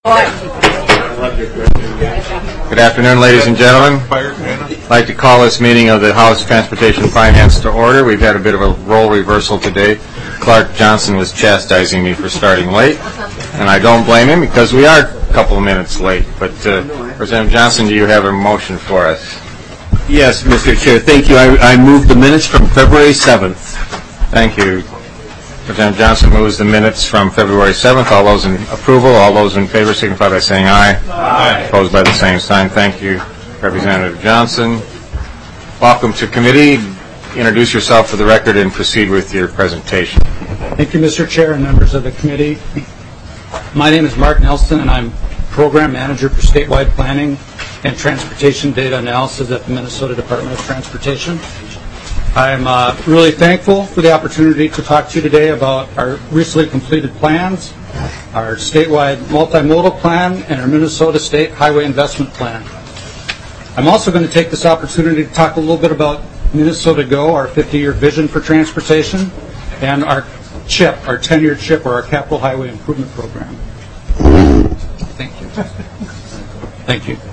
Good afternoon, ladies and gentlemen. I'd like to call this meeting of the House Transportation Finance to order. We've had a bit of a role reversal today. Clark Johnson was chastising me for starting late, and I don't blame him because we are a couple of minutes late. But Representative Johnson, do you have a motion for us? Yes, Mr. Chair. Thank you. I move the minutes from February 7th. Thank you. Representative Johnson moves the minutes from February 7th. All those in approval, all those in favor signify by saying aye. Aye. Opposed by the same sign. Thank you, Representative Johnson. Welcome to committee. Introduce yourself for the record and proceed with your presentation. Thank you, Mr. Chair and members of the committee. My name is Mark Nelson, and I'm Program Manager for Statewide Planning and Transportation Data Analysis at the Minnesota Department of Transportation. I'm really thankful for the opportunity to talk to you today about our recently completed plans, our statewide multimodal plan, and our Minnesota State Highway Investment Plan. I'm also going to take this opportunity to talk a little bit about Minnesota Go, our 50-year vision for transportation, and our CHIP, our 10-year CHIP, or our Capital Highway Improvement Program. Thank you. Thank you.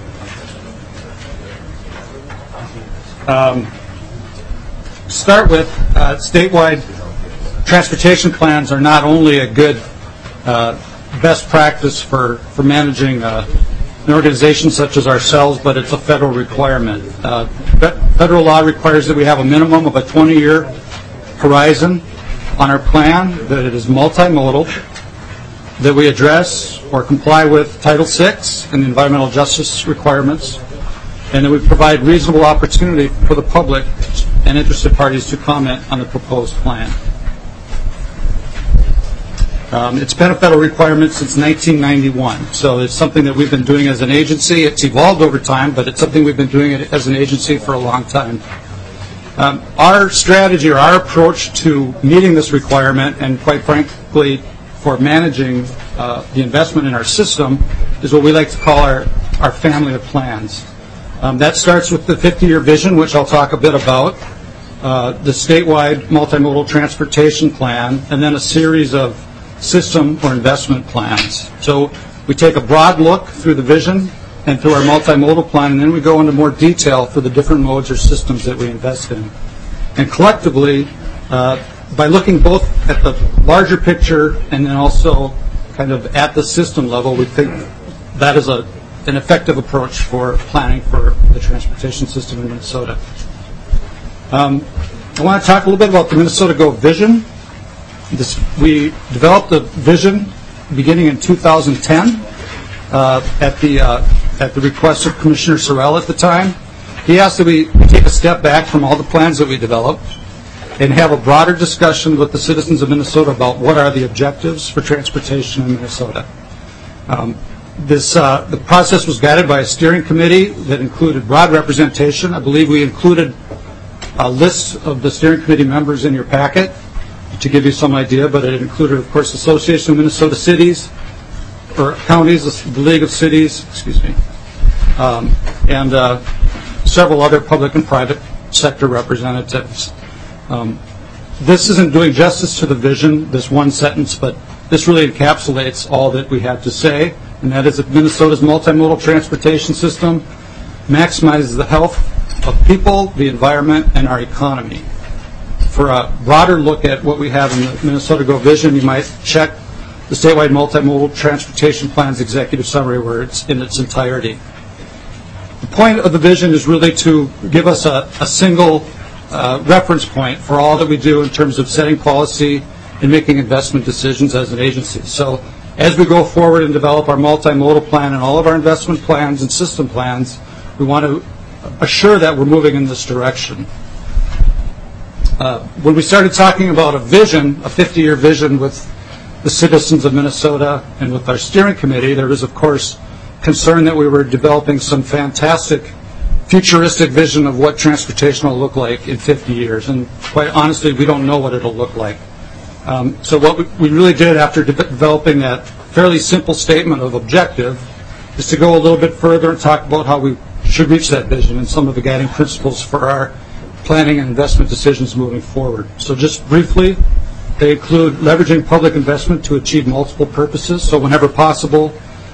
Start with statewide transportation plans are not only a good best practice for managing an organization such as ourselves, but it's a federal requirement. Federal law requires that we have a minimum of a 20-year horizon on our plan, that it is multimodal, that we address or comply with Title VI and the environmental justice requirements, and that we provide reasonable opportunity for the public and interested parties to comment on the proposed plan. It's been a federal requirement since 1991, so it's something that we've been doing as an agency. It's evolved over time, but it's something we've been doing as an agency for a long time. Our strategy or our approach to meeting this requirement, and quite frankly for managing the investment in our system, is what we like to call our family of plans. That starts with the 50-year vision, which I'll talk a bit about, the statewide multimodal transportation plan, and then a series of system or investment plans. So we take a broad look through the vision and through our multimodal plan, and then we go into more detail for the different modes or systems that we invest in. And collectively, by looking both at the larger picture and then also kind of at the system level, we think that is an effective approach for planning for the transportation system in Minnesota. I want to talk a little bit about the Minnesota Go vision. We developed the vision beginning in 2010 at the request of Commissioner Sorrell at the time. He asked that we take a step back from all the plans that we developed and have a broader discussion with the citizens of Minnesota about what are the objectives for transportation in Minnesota. The process was guided by a steering committee that included broad representation. I believe we included a list of the steering committee members in your packet to give you some idea, but it included, of course, the Association of Minnesota Cities, or Counties, the League of Cities, and several other public and private sector representatives. This isn't doing justice to the vision, this one sentence, but this really encapsulates all that we have to say, and that is that Minnesota's multimodal transportation system maximizes the health of people, the environment, and our economy. For a broader look at what we have in the Minnesota Go vision, you might check the statewide multimodal transportation plan's executive summary where it's in its entirety. The point of the vision is really to give us a single reference point for all that we do in terms of setting policy and making investment decisions as an agency. So as we go forward and develop our multimodal plan and all of our investment plans and system plans, we want to assure that we're moving in this direction. When we started talking about a vision, a 50-year vision with the citizens of Minnesota and with our steering committee, there was, of course, concern that we were developing some fantastic futuristic vision of what transportation will look like in 50 years. And quite honestly, we don't know what it'll look like. So what we really did after developing that fairly simple statement of objective is to go a little bit further and talk about how we should reach that vision and some of the guiding principles for our planning and investment decisions moving forward. So just briefly, they include leveraging public investment to achieve multiple purposes. So whenever possible,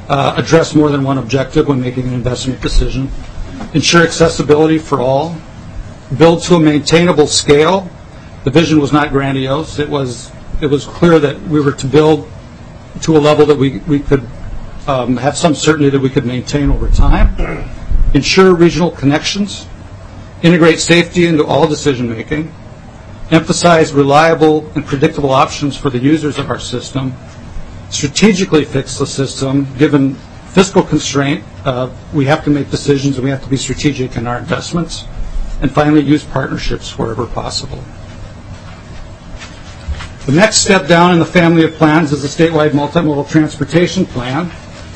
address more than one objective when making an investment decision, ensure accessibility for all, build to a maintainable scale. The vision was not grandiose. It was clear that we were to build to a level that we could have some certainty that we could maintain over time, ensure regional connections, integrate safety into all decision making, emphasize reliable and predictable options for the users of our system, strategically fix the system. Given fiscal constraint, we have to make decisions and we have to be strategic in our investments, and finally use partnerships wherever possible. The next step down in the family of plans is the statewide multimodal transportation plan.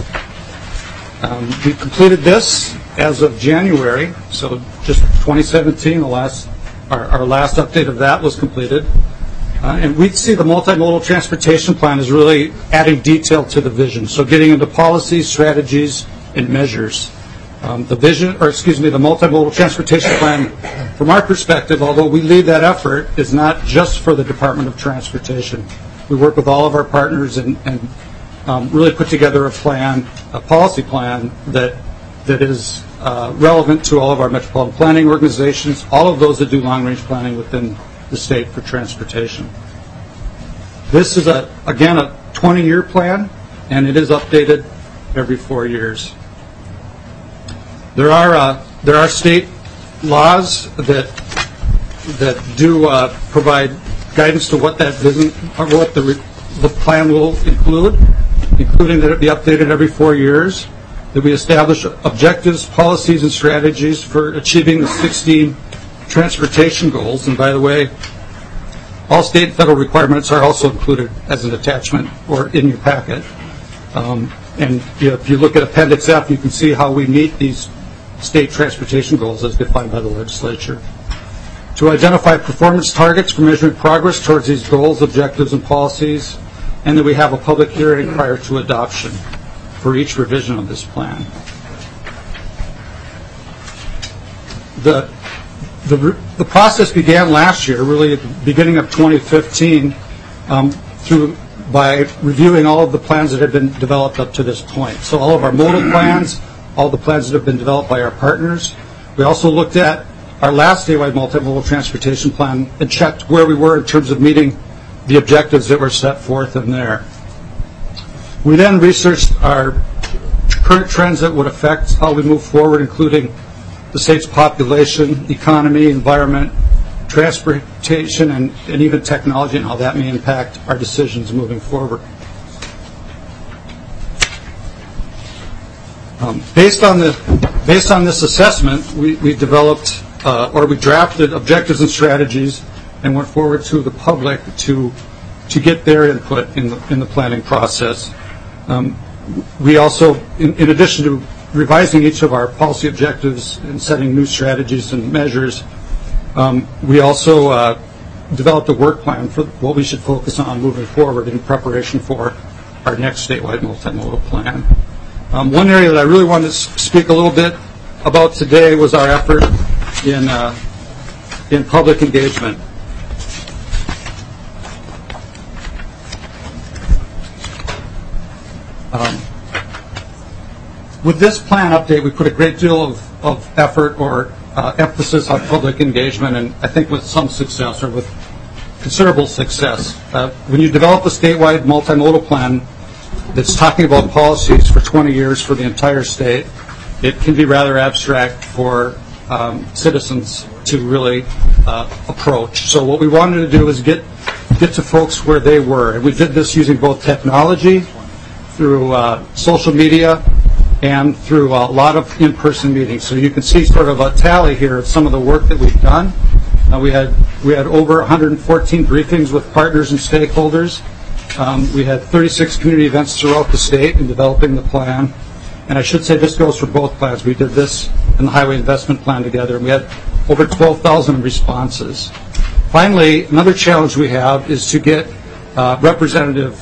We completed this as of January, so just 2017, our last update of that was completed. And we see the multimodal transportation plan as really adding detail to the vision, so getting into policies, strategies, and measures. The multimodal transportation plan, from our perspective, although we lead that effort, is not just for the Department of Transportation. We work with all of our partners and really put together a policy plan that is relevant to all of our metropolitan planning organizations, all of those that do long-range planning within the state for transportation. This is, again, a 20-year plan, and it is updated every 4 years. There are state laws that do provide guidance to what that vision or what the plan will include, including that it be updated every 4 years, that we establish objectives, policies, and strategies for achieving the 16 transportation goals. And by the way, all state and federal requirements are also included as an attachment or in your packet. And if you look at Appendix F, you can see how we meet these state transportation goals as defined by the legislature. To identify performance targets for measuring progress towards these goals, objectives, and policies, and that we have a public hearing prior to adoption for each revision of this plan. The process began last year, really at the beginning of 2015, by reviewing all of the plans that had been developed up to this point. So all of our modal plans, all the plans that have been developed by our partners. We also looked at our last statewide multimodal transportation plan and checked where we were in terms of meeting the objectives that were set forth in there. We then researched our current trends that would affect how we move forward, including the state's population, economy, environment, transportation, and even technology, and how that may impact our decisions moving forward. Based on this assessment, we developed we drafted objectives and strategies and went forward to the public to get their input in the planning process. We also, in addition to revising each of our policy objectives and setting new strategies and measures, we also developed a work plan for what we should focus on moving forward in preparation for our next statewide multimodal plan. One area that I really wanted to speak a little bit about today was our effort in public engagement. With this plan update, we put a great deal of effort or emphasis on public engagement, and I think with some success, or with considerable success. When you develop a statewide multimodal plan that's talking about policies for 20 years for the entire state, it can be rather abstract for citizens to really approach. So what we wanted to do is get to folks where they were, and we did this using both technology, through social media, and through a lot of in-person meetings. So you can see sort of a tally here of some of the work that we've done. We had over 114 briefings with partners and stakeholders. We had 36 community events throughout the state in developing the plan. And I should say this goes for both plans. We did this and the Highway Investment Plan together, and we had over 12,000 responses. Finally, another challenge we have is to get representative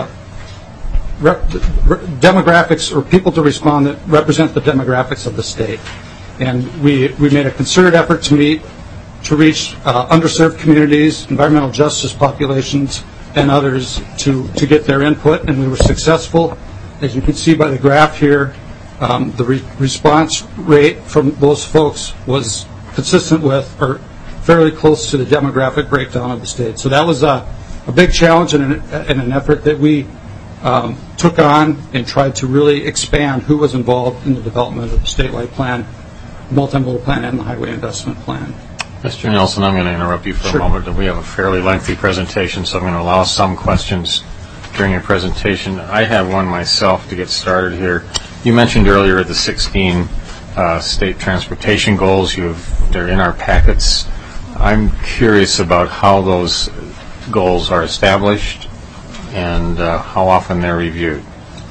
demographics or people to respond that represent the demographics of the state. And we made a concerted effort to reach underserved communities, environmental justice populations, and others to get their input, and we were successful As you can see by the graph here, the response rate from those folks was consistent with or fairly close to the demographic breakdown of the state. So that was a big challenge and an effort that we took on and tried to really expand who was involved in the development of the statewide plan, multimodal plan, and the highway investment plan. Mr. Nelson, I'm going to interrupt you for a moment. We have a fairly lengthy presentation, so I'm going to allow some questions during your presentation. I have one myself to get started here. You mentioned earlier the 16 state transportation goals. They're in our packets. I'm curious about how those goals are established and how often they're reviewed.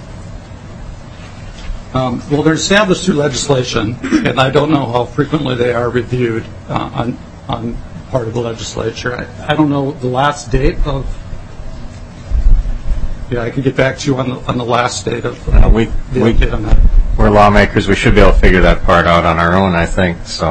Well, they're established through legislation, and I don't know how frequently they are reviewed on part of the legislature. I don't know the last date of. Yeah, I can get back to you on the last date of the update on that. We're lawmakers. We should be able to figure that part out on our own, I think. So,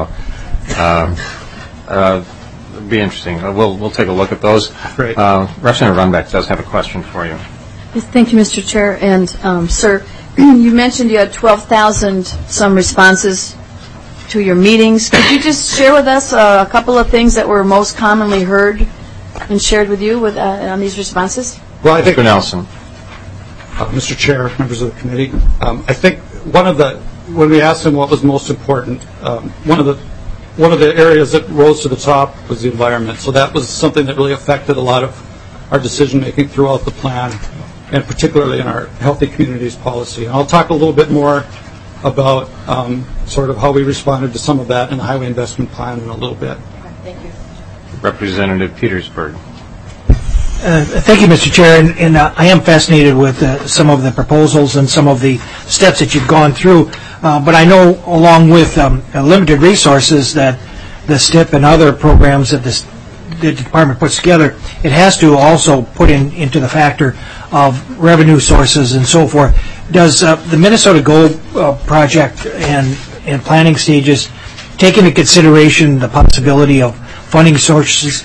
it'll be interesting. We'll take a look at those. Great. Representative Runbeck does have a question for you. Yes, thank you, Mr. Chair. And, sir, you mentioned you had 12,000 some responses to your meetings. Could you just share with us a couple of things that were most commonly heard and shared with you on these responses? Well, I think Mr. Nelson. Mr. Chair, members of the committee, I think when we asked them what was most important, one of the areas that rose to the top was the environment. So that was something that really affected a lot of our decision making throughout the plan, and particularly in our Healthy Communities policy. And I'll talk a little bit more about sort of how we responded to some of that in the highway investment plan in a little bit. Thank you. Representative Petersburg. Thank you, Mr. Chair, and I am fascinated with some of the proposals and some of the steps that you've gone through, but I know along with limited resources that the STIP and other programs that the department puts together, it has to also put into the factor of revenue sources and so forth. Does the Minnesota Gold project and planning stages take into consideration the possibility of funding shortages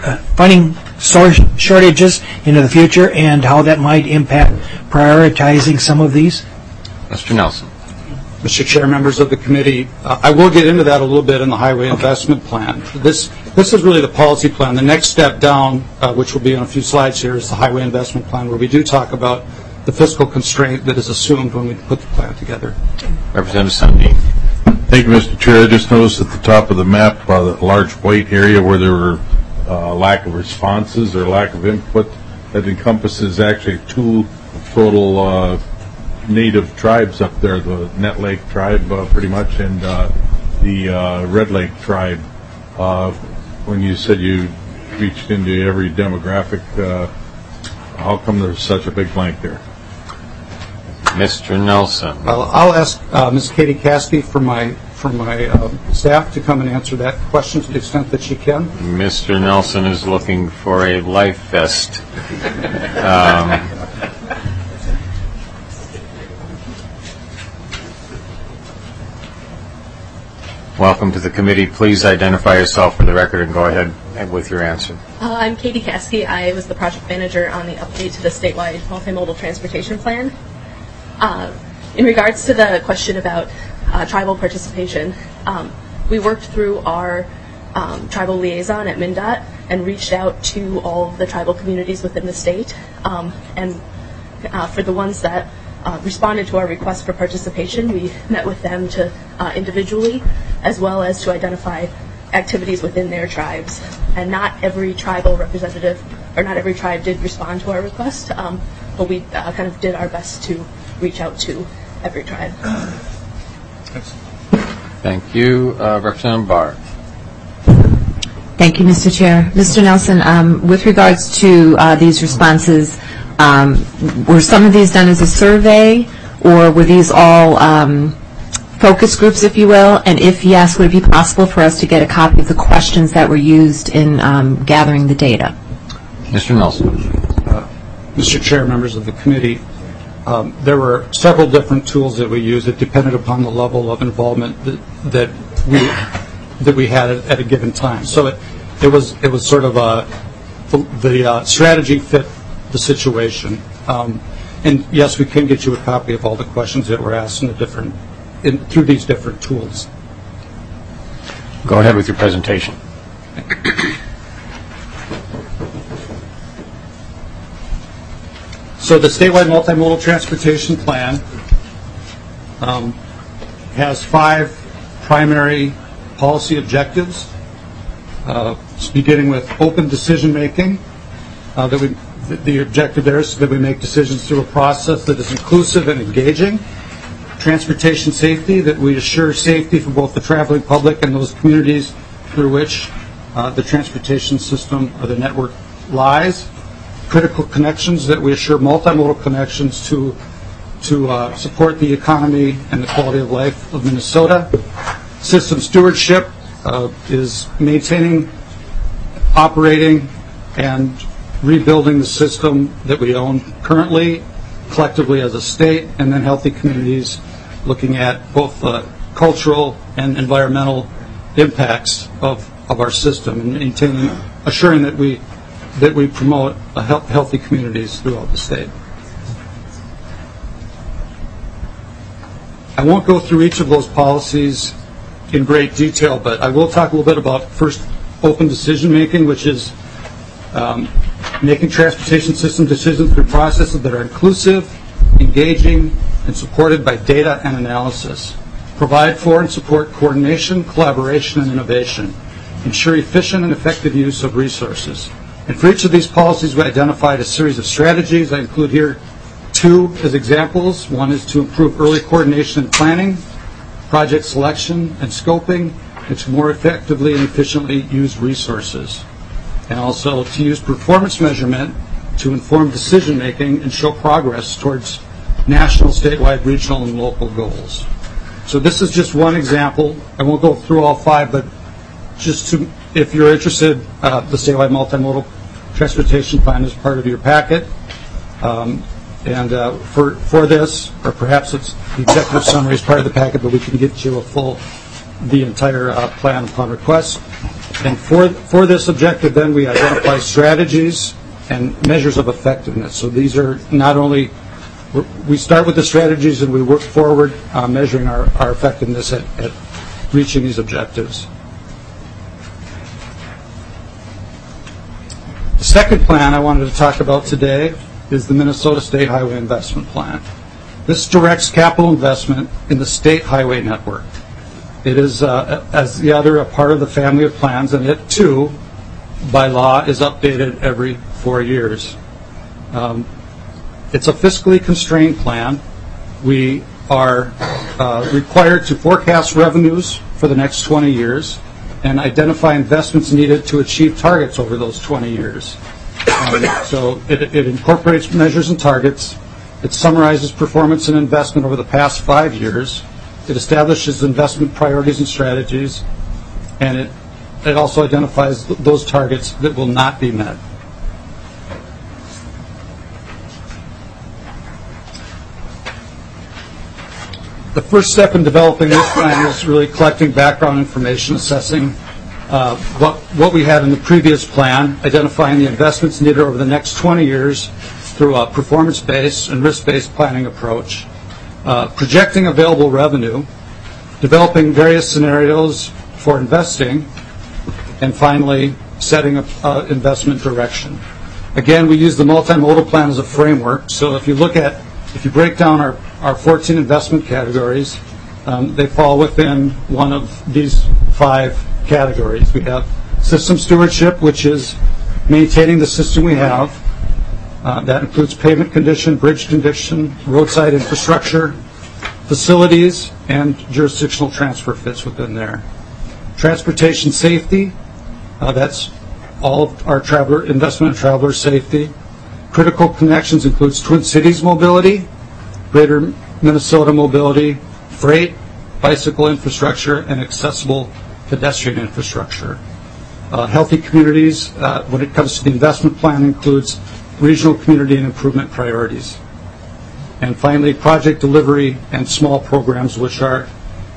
into the future and how that might impact prioritizing some of these? Mr. Nelson. Mr. Chair, members of the committee, I will get into that a little bit in the highway investment plan. This is really the policy plan. The next step down, which will be on a few slides here, is the highway investment plan, where we do talk about the fiscal constraint that is assumed when we put the plan together. Representative Sundin. Thank you, Mr. Chair. I just noticed at the top of the map the large white area where there were lack of responses or lack of input. That encompasses actually two total native tribes up there, the Net Lake tribe pretty much, and the Red Lake tribe. When you said you reached into every demographic, how come there's such a big blank there? Mr. Nelson. Well, I'll ask Ms. Katie Caskey from my staff to come and answer that question to the extent that she can. Mr. Nelson is looking for a life vest. Welcome to the committee. Please identify yourself for the record and go ahead with your answer. I'm Katie Caskey. I was the project manager on the update to the statewide multimodal transportation plan. In regards to the question about tribal participation, we worked through our tribal liaison at MnDOT and reached out to all of the tribal communities within the state. And for the ones that responded to our request for participation, we met with them to individually, as well as to identify activities within their tribes. And not every tribal representative, or not every tribe did respond to our request, but we kind of did our best to reach out to every tribe. Thank you. Representative Barr. Thank you, Mr. Chair. Mr. Nelson, with regards to these responses, were some of these done as a survey, or were these all focus groups, if you will? And if yes, would it be possible for us to get a copy of the questions that were used in gathering the data? Mr. Nelson. Mr. Chair, members of the committee, there were several different tools that we used. It depended upon the level of involvement that we had at a given time. So it was sort of the strategy fit the situation. And yes, we can get you a copy of all the questions that were asked through these different tools. Go ahead with your presentation. So the statewide multimodal transportation plan has 5 primary policy objectives, beginning with open decision making. The objective there is that we make decisions through a process that is inclusive and engaging. Transportation safety, that we assure safety for both the traveling public and those communities through which the transportation system or the network lies. Critical connections, that we assure multimodal connections to support the economy and the quality of life of Minnesota. System stewardship is maintaining, operating, and rebuilding the system that we own currently, collectively as a state, and then healthy communities, looking at both cultural and environmental impacts of our system, and maintaining, assuring that we promote healthy communities throughout the state. I won't go through each of those policies in great detail, but I will talk a little bit about, first, open decision making, which is making transportation system decisions through processes that are inclusive, engaging, and supported by data and analysis. Provide for and support coordination, collaboration, and innovation. Ensure efficient and effective use of resources. And for each of these policies, we identified a series of strategies. I include here 2 as examples. One is to improve early coordination and planning, project selection and scoping, and to more effectively and efficiently use resources. And also to use performance measurement to inform decision making and show progress towards national, statewide, regional, and local goals. So this is just one example. I won't go through all 5, but just to, if you're interested, the statewide multimodal transportation plan is part of your packet. For this, or perhaps it's the executive summary is part of the packet, but we can get you the entire plan upon request. And for this objective, then we identify strategies and measures of effectiveness. So these are not only, we start with the strategies and we work forward measuring our effectiveness at reaching these objectives. The second plan I wanted to talk about today is the Minnesota State Highway Investment Plan. This directs capital investment in the state highway network. It is, as the other, a part of the family of plans, and it, too, by law, is updated every 4 years. It's a fiscally constrained plan. We are required to forecast revenues for the next 20 years and identify investments needed to achieve targets over those 20 years. So it incorporates measures and targets. It summarizes performance and investment over the past 5 years. It establishes investment priorities and strategies, and it also identifies those targets that will not be met. The first step in developing this plan is really collecting background information, assessing what we had in the previous plan, identifying the investments needed over the next 20 years through a performance-based and risk-based planning approach, projecting available revenue, developing various scenarios for investing, and finally, setting up investment direction. Again, we use the multimodal plan as a framework, so if you break down our 14 investment categories, they fall within one of these 5 categories. We have system stewardship, which is maintaining the system we have. That includes pavement condition, bridge condition, roadside infrastructure, facilities, and jurisdictional transfer fits within there. Transportation safety, that's all of our investment in traveler safety. Critical connections includes Twin Cities mobility, greater Minnesota mobility, freight, bicycle infrastructure, and accessible pedestrian infrastructure. Healthy communities, when it comes to the investment plan, includes regional community and improvement priorities. And finally, project delivery and small programs, which are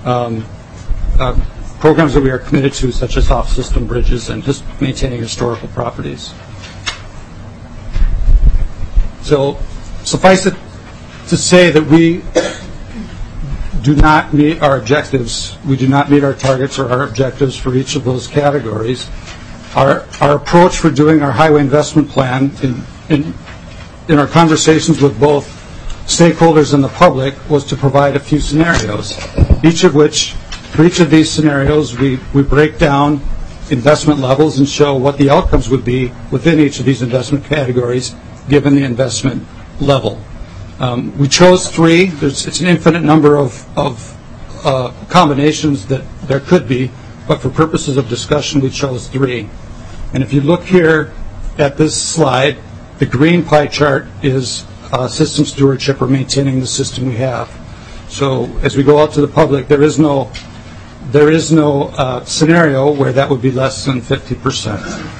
programs that we are committed to, such as off-system bridges and just maintaining historical properties. So suffice it to say that we do not meet our objectives, we do not meet our targets or our objectives for each of those categories. Our approach for doing our highway investment plan in our conversations with both stakeholders and the public was to provide a few scenarios, each of which, for each of these scenarios, we break down investment levels and show what the outcomes would be within each of these investment categories given the investment level. We chose three. It's an infinite number of combinations that there could be, but for purposes of discussion, we chose three. And if you look here at this slide, the green pie chart is system stewardship or maintaining the system we have. So as we go out to the public, there is no scenario where that would be less than 50%.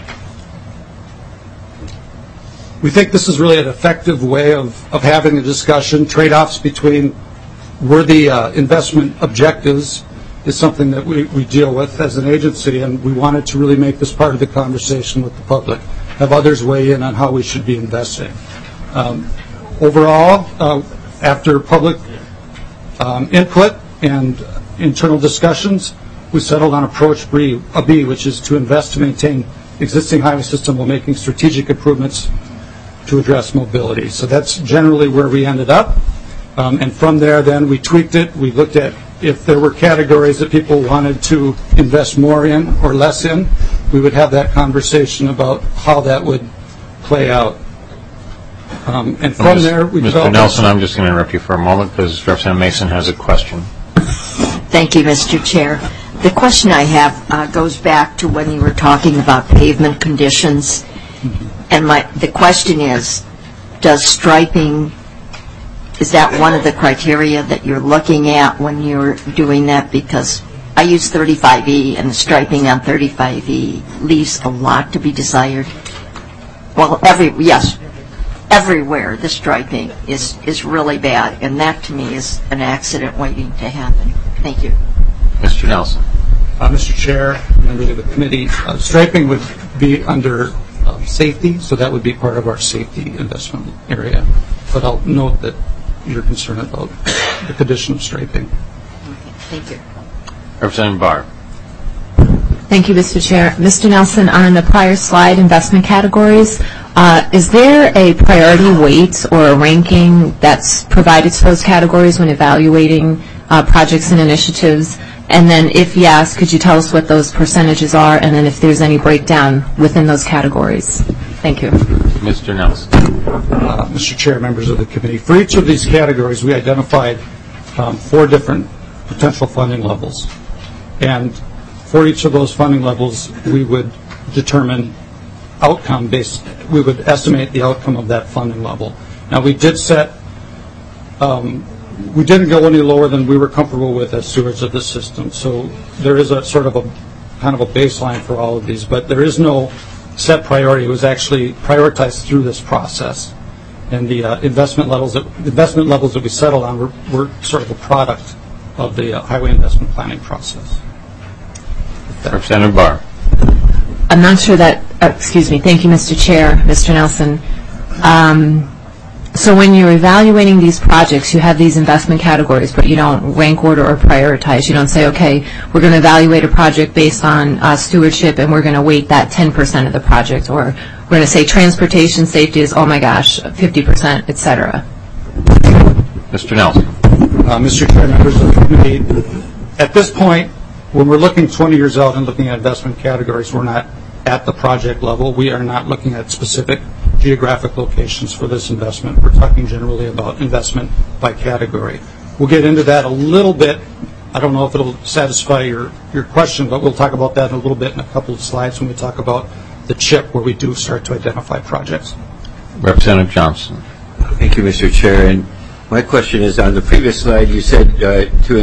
We think this is really an effective way of having a discussion. Trade-offs between worthy investment objectives is something that we deal with as an agency, and we wanted to really make this part of the conversation with the public, have others weigh in on how we should be investing. Overall, after public input and internal discussions, we settled on approach B, which is to invest to maintain existing highway system while making strategic improvements to address mobility. So that's generally where we ended up. And from there, then, we tweaked it. We looked at if there were categories that people wanted to invest more in or less in, we would have that conversation about how that would play out. And from there, we developed... Mr. Nelson, I'm just going to interrupt you for a moment because Representative Mason has a question. Thank you, Mr. Chair. The question I have goes back to when you were talking about pavement conditions. And the question is, does striping, is that one of the criteria that you're looking at when you're doing that? Because I use 35E, and the striping on 35E leaves a lot to be desired. Well, everywhere the striping is really bad, and that to me is an accident waiting to happen. Thank you. Mr. Nelson. Mr. Chair, members of the committee, striping would be under safety, so that would be part of our safety investment area. But I'll note that you're concerned about the condition of striping. Okay, thank you. Representative Barr. Thank you, Mr. Chair. Mr. Nelson, on the prior slide, investment categories, is there a priority weight or a ranking that's provided to those categories when evaluating projects and initiatives? And then if yes, could you tell us what those percentages are, and then if there's any breakdown within those categories? Thank you. Mr. Nelson. Mr. Chair, members of the committee, for each of these categories, we identified 4 different potential funding levels. And for each of those funding levels, we would determine outcome-based, we would estimate the outcome of that funding level. Now, we did set, we didn't go any lower than we were comfortable with as stewards of the system. So there is a sort of a kind of a baseline for all of these, but there is no set priority. It was actually prioritized through this process. And the investment levels that we settled on were sort of a product of the highway investment planning process. Representative Barr. I'm not sure that, excuse me, thank you, Mr. Chair, Mr. Nelson. So when you're evaluating these projects, you have these investment categories, but you don't rank order or prioritize. You don't say, okay, we're going to evaluate a project based on stewardship, and we're going to weight that 10% of the project, or we're going to say transportation safety is, oh my gosh, 50%, et cetera. Mr. Nelson. Mr. Chair, members of the committee, at this point, when we're looking 20 years out and looking at investment categories, we're not at the project level. We are not looking at specific geographic locations for this investment. We're talking generally about investment by category. We'll get into that a little bit. I don't know if it'll satisfy your question, but we'll talk about that in a little bit in a couple of slides when we talk about the CHIP, where we do start to identify projects. Representative Johnson. Thank you, Mr. Chair. And my question is, on the previous slide, you said to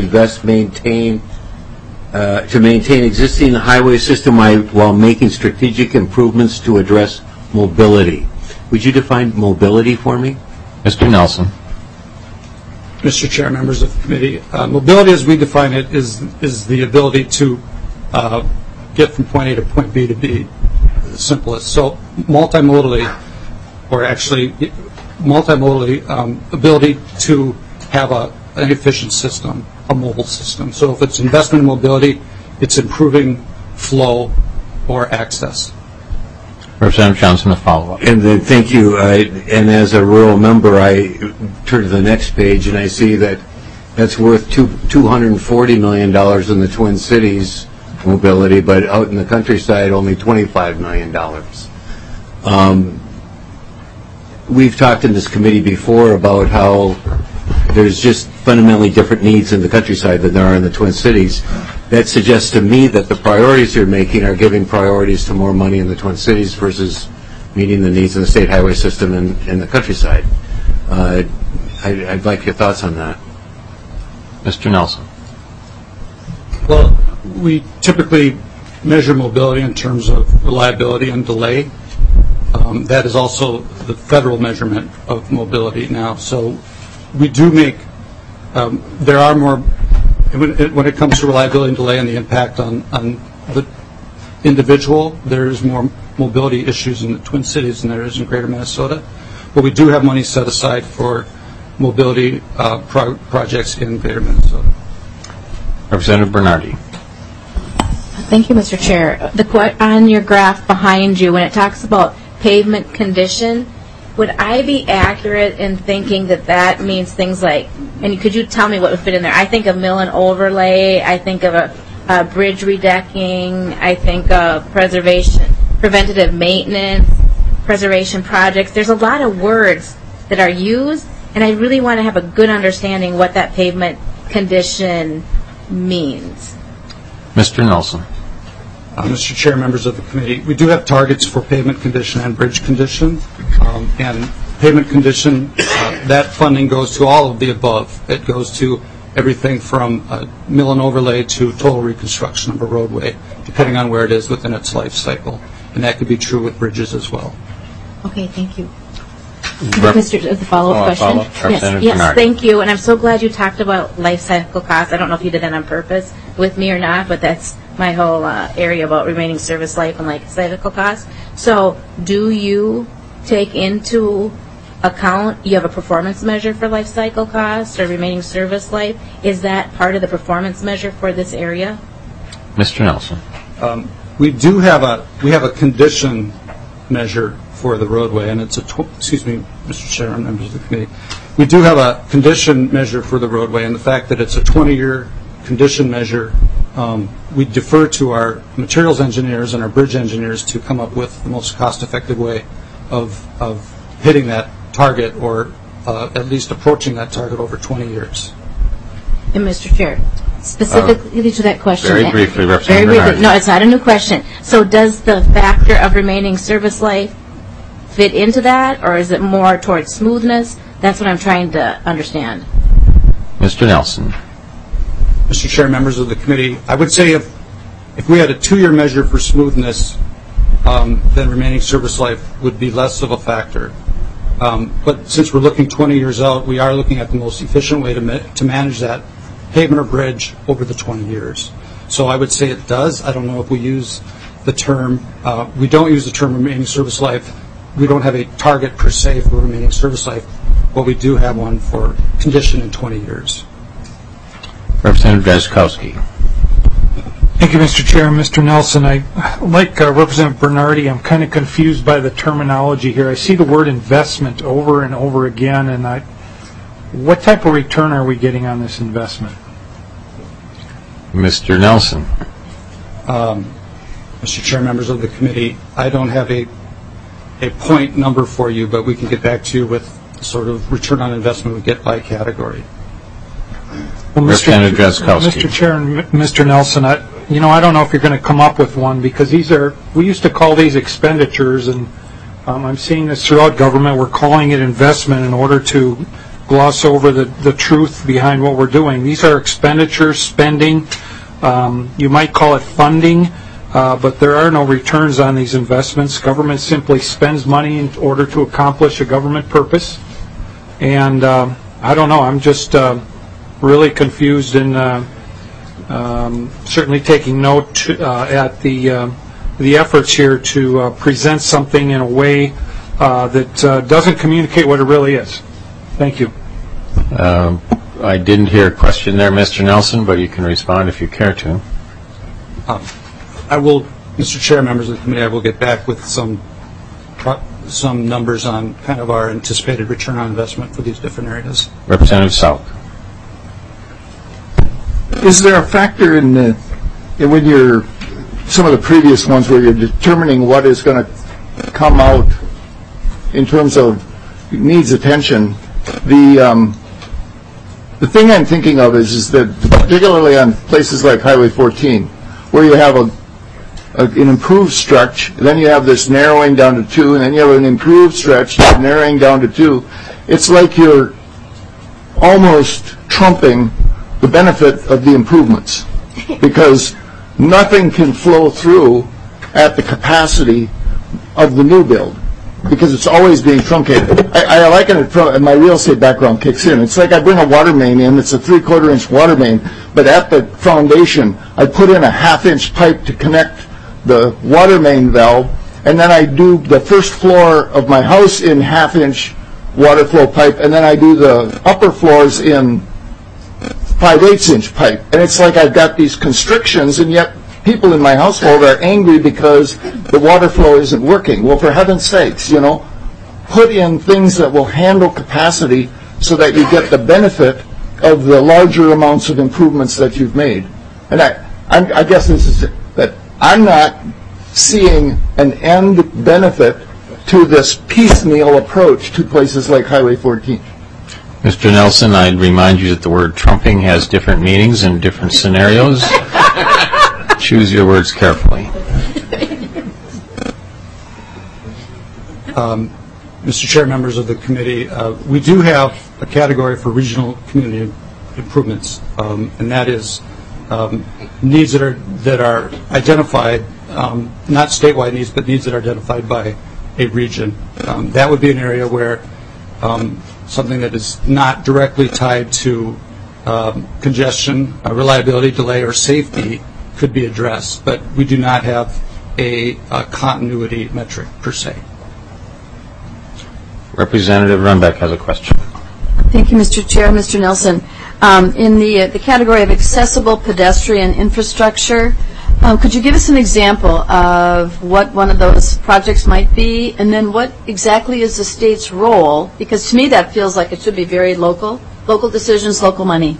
maintain existing highway system while making strategic improvements to address mobility. Would you define mobility for me? Mr. Nelson. Mr. Chair, members of the committee, mobility as we define it is the ability to get from point A to point B to be the simplest. So multimodally, or actually multimodal ability to have an efficient system, a mobile system. So if it's investment in mobility, it's improving flow or access. Representative Johnson, a follow-up. And then, thank you. And as a rural member, I turn to the next page and I see that that's worth $240 million in the Twin Cities mobility, but out in the countryside, only $25 million. We've talked in this committee before about how there's just fundamentally different needs in the countryside than there are in the Twin Cities. That suggests to me that the priorities you're making are giving priorities to more money in the Twin Cities versus meeting the needs of the state highway system in the countryside. I'd like your thoughts on that. Mr. Nelson. Well, we typically measure mobility in terms of reliability and delay. That is also the federal measurement of mobility now. So we do make, there are more, when it comes to reliability and delay and the impact on the individual, there is more mobility issues in the Twin Cities than there is in Greater Minnesota. But we do have money set aside for mobility projects in Greater Minnesota. Representative Bernardi. Thank you, Mr. Chair. On your graph behind you, when it talks about pavement condition, would I be accurate in thinking that that means things like, and could you tell me what would fit in there? I think of mill and overlay, I think of a bridge redecking, I think of preventative maintenance, preservation projects. There's a lot of words that are used, and I really want to have a good understanding what that pavement condition means. Mr. Nelson. Mr. Chair, members of the committee, we do have targets for pavement condition and bridge condition. And pavement condition, that funding goes to all of the above. It goes to everything from mill and overlay to total reconstruction of a roadway, depending on where it is within its life cycle. And that could be true with bridges as well. Okay, thank you. The follow-up question? Yes, thank you. And I'm so glad you talked about life cycle costs. I don't know if you did that on purpose with me or not, but that's my whole area about remaining service life and life cycle costs. So do you take into account, you have a performance measure for life cycle costs or remaining service life? Is that part of the performance measure for this area? Mr. Nelson. We have a condition measure for the roadway, and it's excuse me, Mr. Chair and members of the committee. We do have a condition measure for the roadway, and the fact that it's a 20-year condition measure, we defer to our materials engineers and our bridge engineers to come up with the most cost-effective way of hitting that target, or at least approaching that target over 20 years. And Mr. Chair, specifically to that question. Very briefly, Representative Bernardi. No, it's not a new question. So does the factor of remaining service life fit into that, or is it more towards smoothness? That's what I'm trying to understand. Mr. Nelson. Mr. Chair, members of the committee, I would say if we had a 2-year measure for smoothness, then remaining service life would be less of a factor. But since we're looking 20 years out, we are looking at the most efficient way to manage that pavement or bridge over the 20 years. So I would say it does. I don't know if we use the term, we don't use the term remaining service life. We don't have a target per se for remaining service life, but we do have one for condition in 20 years. Representative Drazkowski. Thank you, Mr. Chair. Mr. Nelson, like Representative Bernardi, I'm kind of confused by the terminology here. I see the word investment over and over again, and what type of return are we getting on this investment? Mr. Nelson. Mr. Chair, members of the committee, I don't have a point number for you, but we can get back to you with sort of return on investment we get by category. Well, Representative Drazkowski. Mr. Chair and Mr. Nelson, I don't know if you're going to come up with one, because we used to call these expenditures, and I'm seeing this throughout government. We're calling it investment in order to gloss over the truth behind what we're doing. These are expenditures, spending. You might call it funding, but there are no returns on these investments. Government simply spends money in order to accomplish a government purpose. And I don't know, I'm just really confused, and certainly taking note at the efforts here to present something in a way that doesn't communicate what it really is. Thank you. I didn't hear a question there, Mr. Nelson, but you can respond if you care to. I will, Mr. Chair, members of the committee, I will get back with some numbers on kind of our anticipated return on investment for these different areas. Representative South. Is there a factor in when you're some of the previous ones where you're determining what is going to come out in terms of needs attention? The thing I'm thinking of is that particularly on places like Highway 14, where you have an improved stretch, then you have this narrowing down to 2, and then you have an improved stretch narrowing down to 2. It's like you're almost trumping the benefit of the improvements, because nothing can flow through at the capacity of the new build, because it's always being truncated. I liken it from, my real estate background kicks in. It's like I bring a water main in, it's a 3/4 inch water main, but at the foundation, I put in a 1/2 inch pipe to connect the water main valve, and then I do the first floor of my house in 1/2 inch water flow pipe, and then I do the upper floors in 5/8 inch pipe. And it's like I've got these constrictions, and yet people in my household are angry because the water flow isn't working. Well, for heaven's sakes, put in things that will handle capacity so that you get the benefit of the larger amounts of improvements that you've made. And I guess this is it, that I'm not seeing an end benefit to this piecemeal approach to places like Highway 14. Mr. Nelson, I'd remind you that the word trumping has different meanings in different scenarios. Choose your words carefully. Mr. Chair, members of the committee, we do have a category for regional community improvements, and that is needs that are identified, not statewide needs, but needs that are identified by a region. That would be an area where something that is not directly tied to congestion, reliability, delay, or safety could be addressed, but we do not have a continuity metric per se. Representative Runbeck has a question. Thank you, Mr. Chair. Mr. Nelson, in the category of accessible pedestrian infrastructure, could you give us an example of what one of those projects might be, and then what exactly is the state's role? Because to me that feels like it should be very local decisions, local money.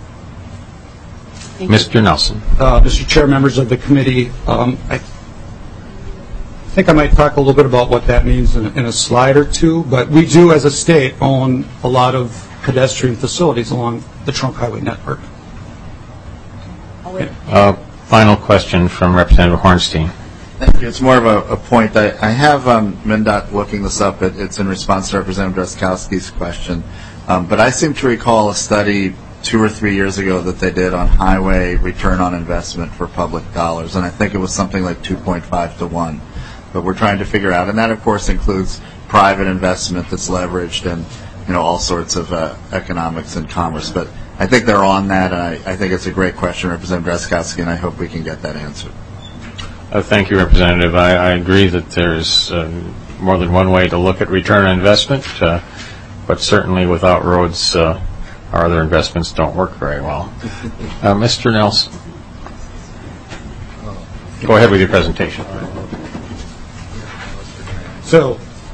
Mr. Nelson. Mr. Chair, members of the committee, I think I might talk a little bit about what that means in a slide or two, but we do as a state own a lot of pedestrian facilities along the trunk highway network. Final question from Representative Hornstein. Thank you. It's more of a point. I have MnDOT looking this up. It's in response to Representative Drazkowski's question. But I seem to recall a study 2 or 3 years ago that they did on highway return on investment for public dollars, and I think it was something like 2.5 to 1. But we're trying to figure out, and that of course includes private investment that's leveraged and all sorts of economics and commerce. But I think they're on that, and I think it's a great question, Representative Drazkowski, and I hope we can get that answered. Thank you, Representative. I agree that there's more than one way to look at return on investment, but certainly without roads, our other investments don't work very well. Mr. Nelson, go ahead with your presentation. So,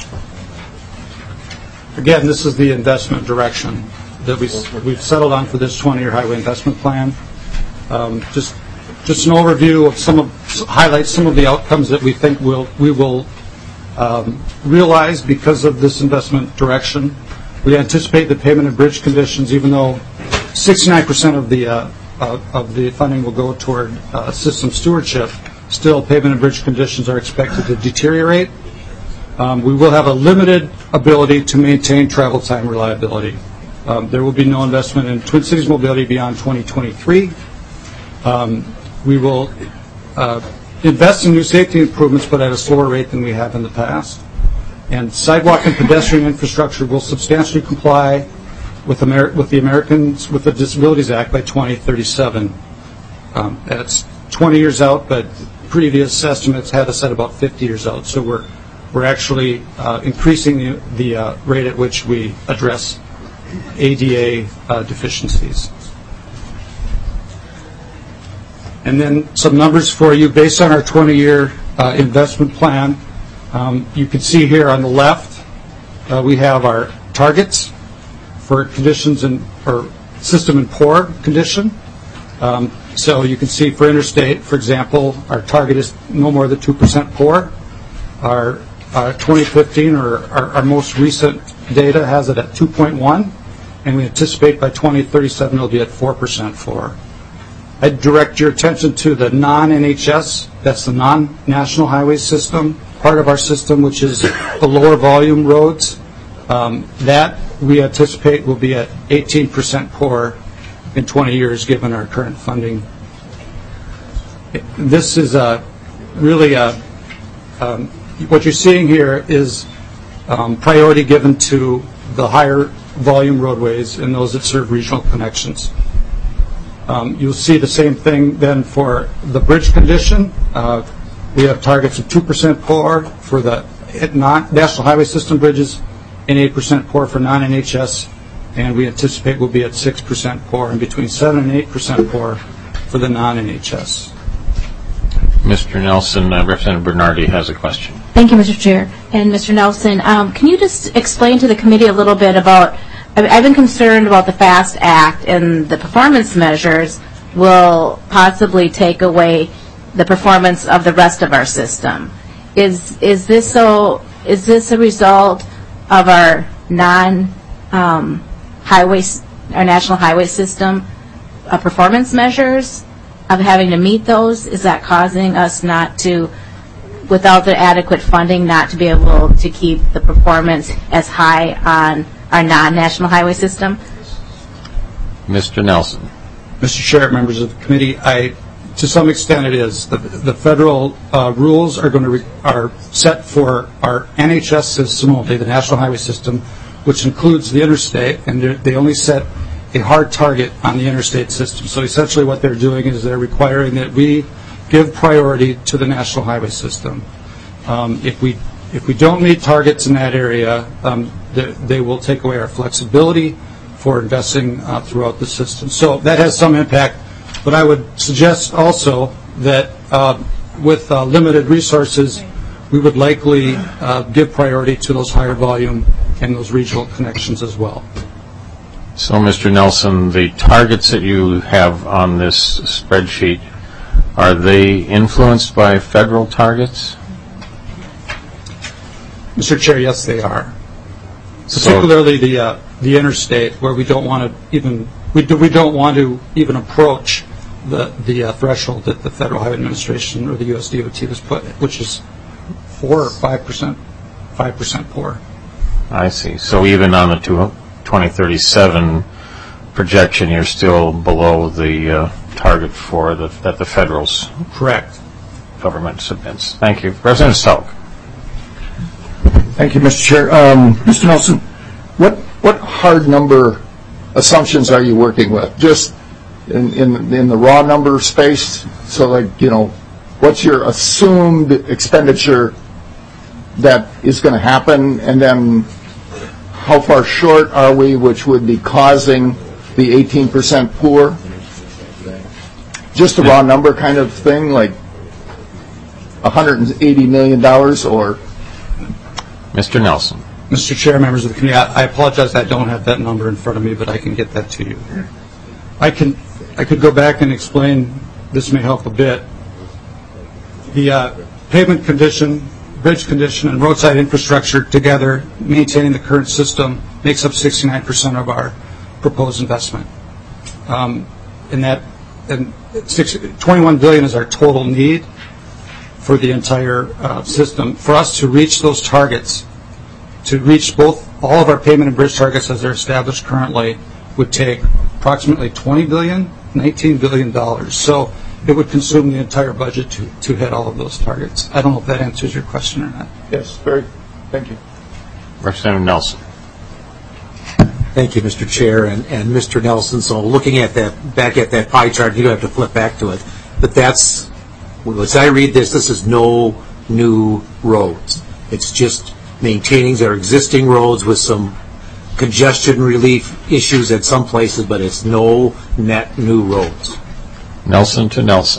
again, this is the investment direction that we've settled on for this 20-year highway investment plan. Just an overview of highlight some of the outcomes that we think we will realize because of this investment direction. We anticipate the pavement and bridge conditions, even though 69% of the funding will go toward system stewardship, still pavement and bridge conditions are expected to deteriorate. We will have a limited ability to maintain travel time reliability. There will be no investment in Twin Cities mobility beyond 2023. We will invest in new safety improvements, but at a slower rate than we have in the past. And sidewalk and pedestrian infrastructure will substantially comply with the Americans with the Disabilities Act by 2037. That's 20 years out, but previous estimates had us at about 50 years out. So we're we're actually increasing the rate at which we address ADA deficiencies. And then some numbers for you based on our 20-year investment plan. You can see here on the left, we have our targets for conditions or system in poor condition. So you can see for interstate, for example, our target is no more than 2% poor. Our 2015 or our most recent data has it at 2.1, and we anticipate by 2037 it'll be at 4% poor. I'd direct your attention to the non-NHS, that's the non-national highway system, part of our system, which is the lower volume roads. That we anticipate will be at 18% poor in 20 years given our current funding. This is really what you're seeing here is priority given to the higher volume roadways and those that serve regional connections. You'll see the same thing then for the bridge condition. We have targets of 2% poor for the National Highway System bridges and 8% poor for non-NHS, and we anticipate we'll be at 6% poor and between 7 and 8% poor for the non-NHS. Mr. Nelson, Representative Bernardi has a question. Thank you, Mr. Chair. And Mr. Nelson, can you just explain to the committee a little bit about, I've been concerned about the FAST Act and the performance measures will possibly take away the performance of the rest of our system. Is this a result of our national highway system performance measures, of having to meet those? Is that causing us not to, without the adequate funding, not to be able to keep the performance as high on our non-national highway system? Mr. Nelson. Mr. Chair, members of the committee, to some extent it is. The federal rules are set for our NHS system only, the National Highway System, which includes the interstate, and they only set a hard target on the interstate system. So essentially what they're doing is they're requiring that we give priority to the National Highway System. If we don't meet targets in that area, they will take away our flexibility for investing throughout the system. So that has some impact, but I would suggest also that with limited resources, we would likely give priority to those higher volume and those regional connections as well. So, Mr. Nelson, the targets that you have on this spreadsheet, are they influenced by federal targets? Mr. Chair, yes, they are. Particularly the interstate, where we don't want to even approach the threshold that the Federal Highway Administration or the U.S. DOT has put, which is 4 or 5% poor. I see. So even on the 2037 projection, you're still below the target for that the federal's correct government submits. Thank you. Representative Stelk. Thank you, Mr. Chair. Mr. Nelson, what hard number assumptions are you working with? Just in the raw number space? So, like, what's your assumed expenditure that is going to happen, and then how far short are we, which would be causing the 18% poor? Just a raw number kind of thing, like $180 million or? Mr. Nelson. Mr. Chair, members of the committee, I apologize I don't have that number in front of me, but I can get that to you. I could go back and explain, this may help a bit. The pavement condition, bridge condition, and roadside infrastructure together, maintaining the current system, makes up 69% of our proposed investment. And $21 billion is our total need for the entire system. For us to reach those targets, to reach all of our pavement and bridge targets as they're established currently, would take approximately $20 billion, $19 billion. So it would consume the entire budget to hit all of those targets. I don't know if that answers your question or not. Yes, thank you. Representative Nelson. Thank you, Mr. Chair, and Mr. Nelson. So looking at back at that pie chart, you don't have to flip back to it, but as I read this is no new roads. It's just maintaining their existing roads with some congestion relief issues at some places, but it's no net new roads. Nelson to Nelson.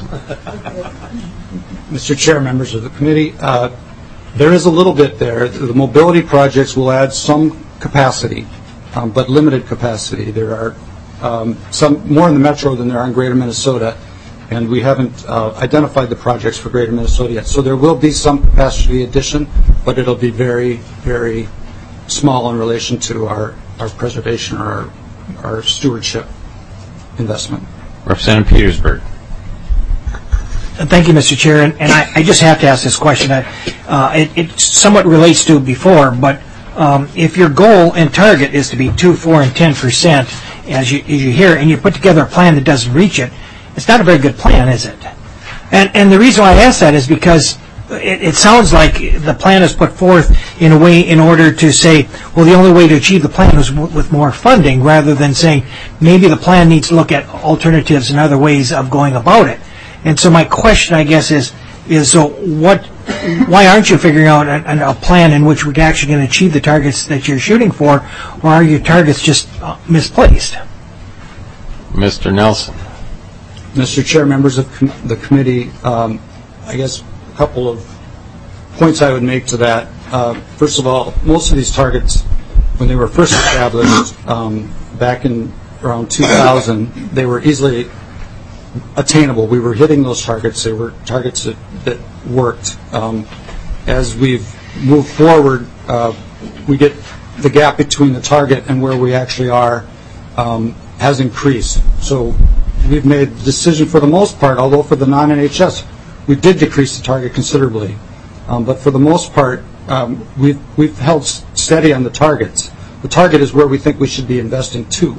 Mr. Chair, members of the committee, there is a little bit there. The mobility projects will add some capacity, but limited capacity. There are some more in the metro than there are in Greater Minnesota, and we haven't identified the projects for Greater Minnesota yet. So there will be some capacity addition, but it'll be very, very small in relation to our preservation or our stewardship investment. Representative Petersburg. Thank you, Mr. Chair. And I just have to ask this question. It somewhat relates to before, but if your goal and target is to be 2, 4, and 10%, as you hear, and you put together a plan that doesn't reach it, it's not a very good plan, is it? And the reason why I ask that is because it sounds like the plan is put forth in a way in order to say, well, the only way to achieve the plan is with more funding, rather than saying maybe the plan needs to look at alternatives and other ways of going about it. And so my question, I guess, is so why aren't you figuring out a plan in which we're actually going to achieve the targets that you're shooting for, or are your targets just misplaced? Mr. Nelson. Mr. Chair, members of the committee, I guess a couple of points I would make to that. First of all, most of these targets, when they were first established back in around 2000, they were easily attainable. We were hitting those targets. They were targets that worked. As we've moved forward, we get the gap between the target and where we actually are has increased. So we've made the decision for the most part, although for the non-NHS, we did decrease the target considerably. But for the most part, we've held steady on the targets. The target is where we think we should be investing to.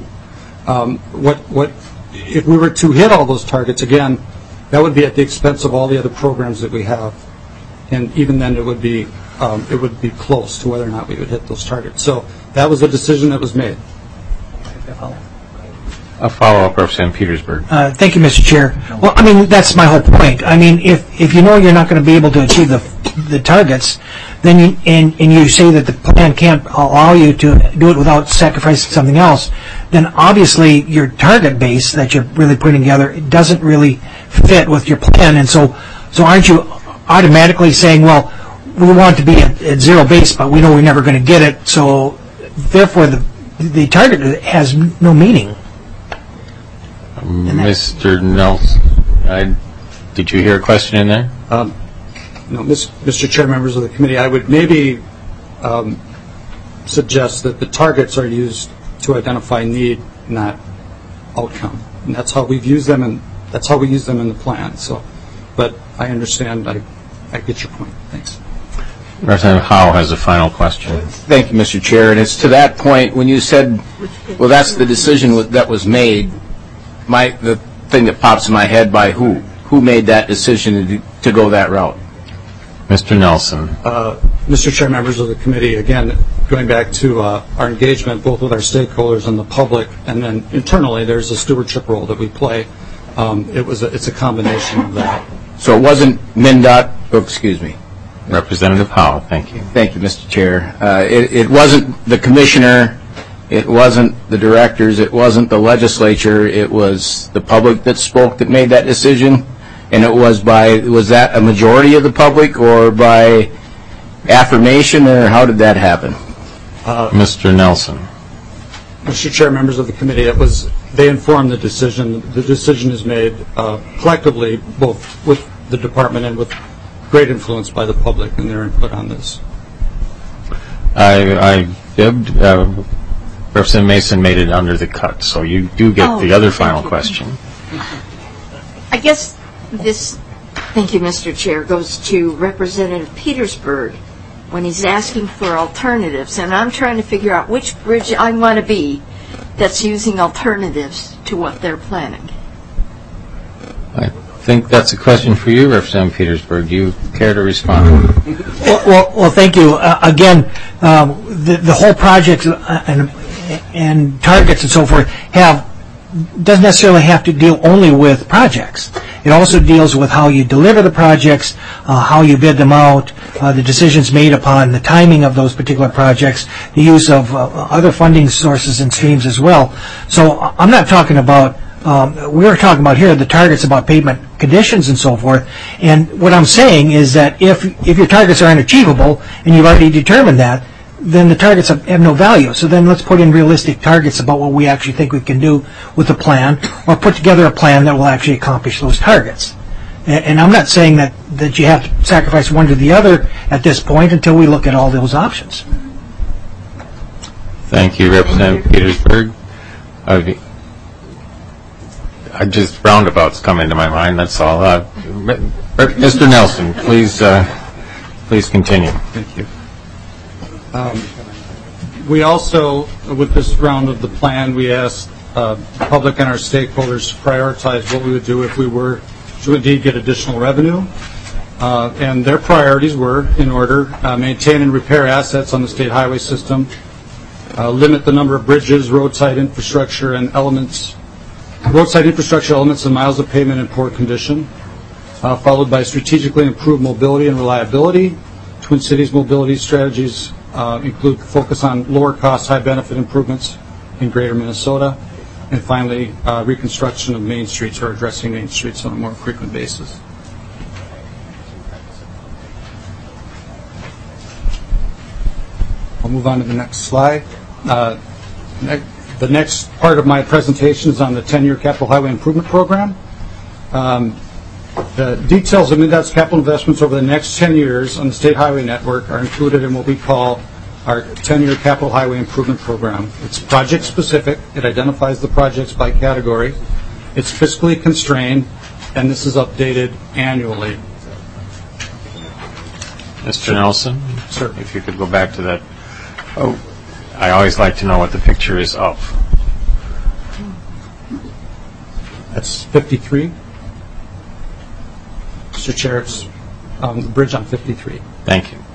If we were to hit all those targets, again, that would be at the expense of all the other programs that we have. And even then, it would be close to whether or not we would hit those targets. So that was a decision that was made. A follow-up, Representative Petersburg. Thank you, Mr. Chair. Well, I mean, that's my whole point. I mean, if you know you're not going to be able to achieve the targets, then you say that the plan can't allow you to do it without sacrificing something else, then obviously your target base that you're really putting together doesn't really fit with your plan. And so aren't you automatically saying, well, we want to be at zero base, but we know we're never going to get it, so therefore the target has no meaning? Mr. Nelson, did you hear a question in there? No, Mr. Chair, members of the committee, I would maybe suggest that the targets are used to identify need, not outcome, and that's how we've used them, and that's how we use them in the plan. So, but I understand. I get your point. Thanks. Representative Howe has a final question. Thank you, Mr. Chair. And it's to that point when you said, well, that's the decision that was made. The thing that pops in my head, by who? Who made that decision to go that route? Mr. Nelson. Mr. Chair, members of the committee, again, going back to our engagement both with our stakeholders and the public, and then internally there's a stewardship role that we play. It's a combination of that. So it wasn't MnDOT, excuse me. Representative Howe, thank you. Thank you, Mr. Chair. It wasn't the commissioner. It wasn't the directors, it wasn't the legislature, it was the public that spoke that made that decision, and was that a majority of the public, or by affirmation, or how did that happen? Mr. Nelson. Mr. Chair, members of the committee, they informed the decision. The decision is made collectively, both with the department and with great influence by the public and their input on this. I fibbed. Representative Mason made it under the cut, so you do get the other final question. I guess this, thank you, Mr. Chair, goes to Representative Petersburg when he's asking for alternatives, and I'm trying to figure out which bridge I want to be that's using alternatives to what they're planning. I think that's a question for you, Representative Petersburg. Do you care to respond? Well, thank you. Again, the whole project and targets and so forth have doesn't necessarily have to deal only with projects. It also deals with how you deliver the projects, how you bid them out, the decisions made upon the timing of those particular projects, the use of other funding sources and streams as well. So I'm not talking about, we're talking about here the targets about pavement conditions and so forth. And what I'm saying is that if your targets are unachievable and you've already determined that, then the targets have no value. So then let's put in realistic targets about what we actually think we can do with a plan, or put together a plan that will actually accomplish those targets. And I'm not saying that you have to sacrifice one to the other at this point until we look at all those options. Thank you, Representative Petersburg. Just roundabouts come into my mind, that's all. Mr. Nelson, please continue. Thank you. We also, with this round of the plan, we asked the public and our stakeholders to prioritize what we would do if we were to indeed get additional revenue. And their priorities were, in order, maintain and repair assets on the state highway system, limit the number of bridges, roadside infrastructure elements and miles of pavement in poor condition, followed by strategically improve mobility and reliability. Twin Cities mobility strategies include focus on lower cost, high benefit improvements in greater Minnesota, and finally reconstruction of main streets, or addressing main streets on a more frequent basis. I'll move on to the next slide. The next part of my presentation is on the 10-year Capital Highway Improvement Program. The details of MnDOT's capital investments over the next 10 years on the state highway network are included in what we call our 10-year Capital Highway Improvement Program. It's project-specific. It identifies the projects by category. It's fiscally constrained, and this is updated annually. Mr. Nelson? Sir. If you could go back to that. I always like to know what the picture is of. That's 53. Mr. Chair, it's the bridge on 53. Thank you.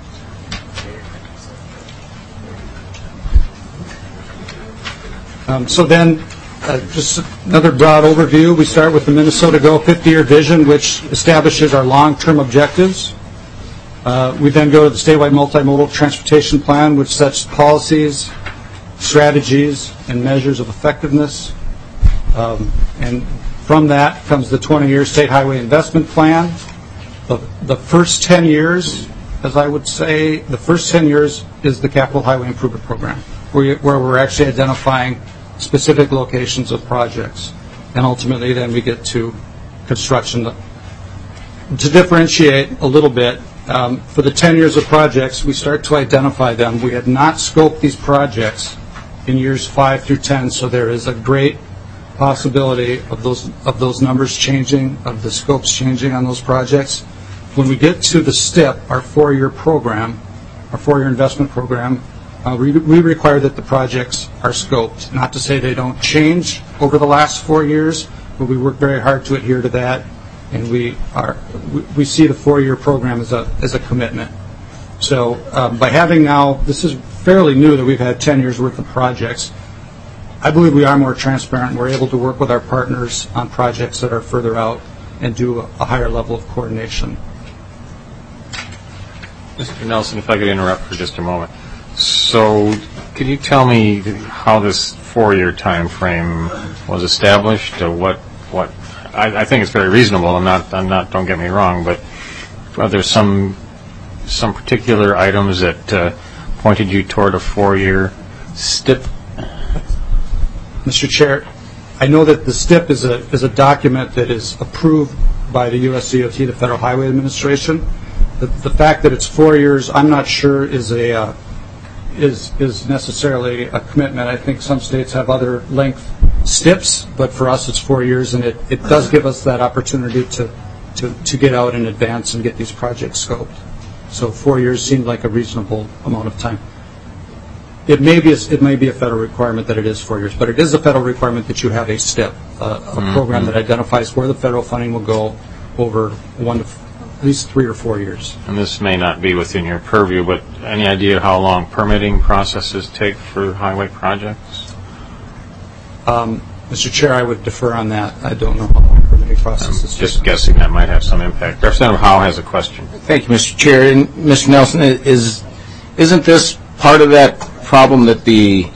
So then, just another broad overview. We start with the Minnesota Go 50-year vision, which establishes our long-term objectives. We then go to the statewide multimodal transportation plan, which sets policies, strategies, and measures of effectiveness. And from that comes the 20-year state highway investment plan. The first 10 years, as I would say, the first 10 years is the Capital Highway Improvement Program, where we're actually identifying specific locations of projects. And ultimately, then we get to construction. To differentiate a little bit, for the 10 years of projects, we start to identify them. We had not scoped these projects in years 5 through 10, so there is a great possibility of those numbers changing, of the scopes changing on those projects. When we get to the STIP, our 4-year program, our 4-year investment program, we require that the projects are scoped. Not to say they don't change over the last 4 years, but we work very hard to adhere to that, and we see the 4-year program as a commitment. So by having now, this is fairly new that we've had 10 years worth of projects. I believe we are more transparent. We're able to work with our partners on projects that are further out and do a higher level of coordination. Mr. Nelson, if I could interrupt for just a moment. So could you tell me how this 4-year time frame was established? I think it's very reasonable. I'm not, don't get me wrong, but are there some particular items that pointed you toward a 4-year STIP? Mr. Chair, I know that the STIP is a document that is approved by the U.S. DOT, the Federal Highway Administration. The fact that it's 4 years, I'm not sure is necessarily a commitment. I think some states have other length STIPs, but for us it's 4 years, and it does give us that opportunity to get out in advance and get these projects scoped. So 4 years seemed like a reasonable amount of time. It may be a federal requirement that it is 4 years, but it is a federal requirement that you have a STIP, a program that identifies where the federal funding will go over at least 3 or 4 years. And this may not be within your purview, but any idea how long permitting processes take for highway projects? Mr. Mr. Chair, I would defer on that. I don't know how the permitting process is. Just guessing that might have some impact. Representative Howe has a question. Thank you, Mr. Chair. And Mr. Nelson, isn't this part of that problem that the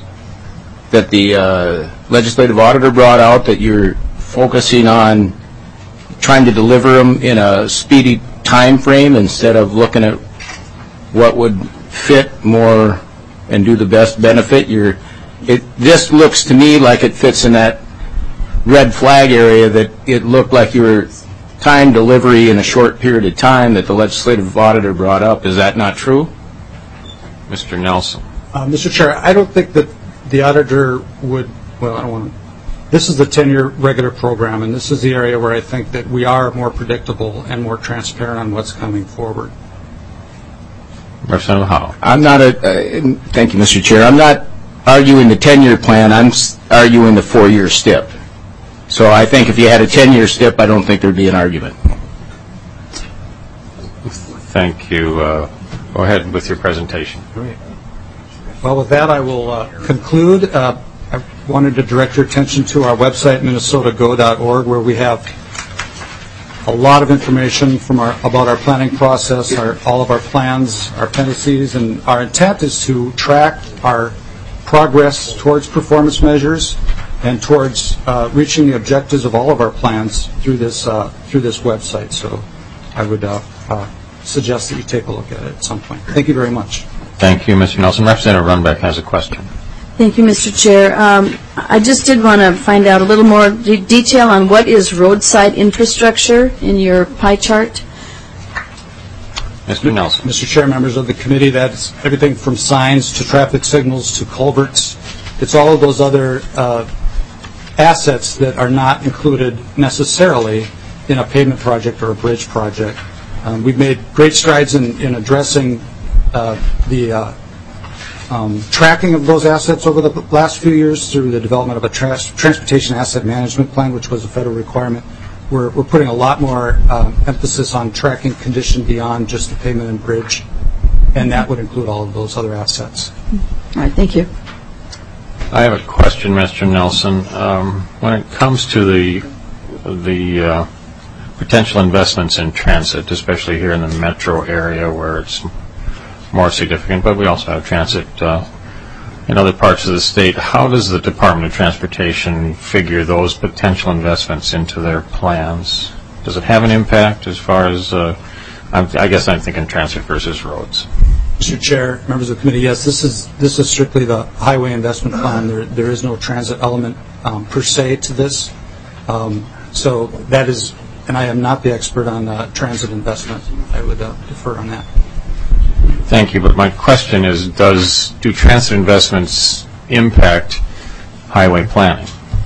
legislative auditor brought out, that you're focusing on trying to deliver them in a speedy time frame instead of looking at what would fit more and do the best benefit? This looks to me like it fits in that red flag area, that it looked like you were time delivery in a short period of time that the legislative auditor brought up. Is that not true? Mr. Nelson. Mr. Chair, I don't think that the auditor would, well, I don't want to, this is the 10-year regular program, and this is the area where I think that we are more predictable and more transparent on what's coming forward. Representative Howe. Thank you, Mr. Chair. I'm not arguing the 10-year plan. I'm arguing the 4-year STIP. So I think if you had a 10-year STIP, I don't think there'd be an argument. Thank you. Go ahead with your presentation. Great. Well, with that, I will conclude. I wanted to direct your attention to our website, minnesotago.org, where we have a lot of information about our planning process, all of our plans, our appendices, and our intent is to track our progress towards performance measures and towards reaching the objectives of all of our plans through this website. So I would suggest that you take a look at it at some point. Thank you very much. Thank you, Mr. Nelson. Representative Runbeck has a question. Thank you, Mr. Chair. I just did want to find out a little more detail on what is roadside infrastructure in your pie chart. Mr. Nelson. Mr. Chair, members of the committee, that's everything from signs to traffic signals to culverts. It's all of those other assets that are not included necessarily in a pavement project or a bridge project. We've made great strides in addressing the tracking of those assets over the last few years through the development of a transportation asset management plan, which was a federal requirement. We're putting a lot more emphasis on tracking condition beyond just the pavement and bridge, and that would include all of those other assets. All right, thank you. I have a question, Mr. Nelson. When it comes to the potential investments in transit, especially here in the metro area where it's more significant, but we also have transit in other parts of the state, how does the Department of Transportation figure those potential investments into their plans? Does it have an impact as far as, I guess I'm thinking transit versus roads? Mr. Chair, members of the committee, yes, this is strictly the highway investment plan. There is no transit element per se to this. So that is, and I am not the expert on transit investment. I would defer on that. Thank you, but my question is, do transit investments impact highway planning?